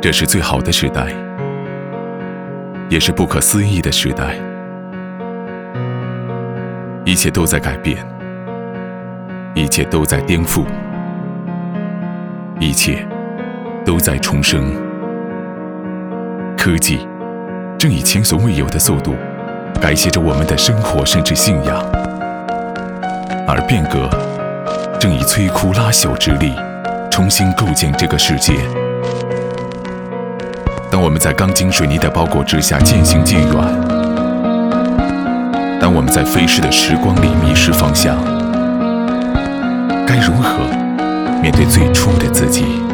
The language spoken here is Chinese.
这是最好的时代，也是不可思议的时代。一切都在改变，一切都在颠覆，一切都在重生。科技正以前所未有的速度改写着我们的生活甚至信仰，而变革正以摧枯拉朽之力重新构建这个世界。当我们在钢筋水泥的包裹之下渐行渐远，当我们在飞逝的时光里迷失方向，该如何面对最初的自己？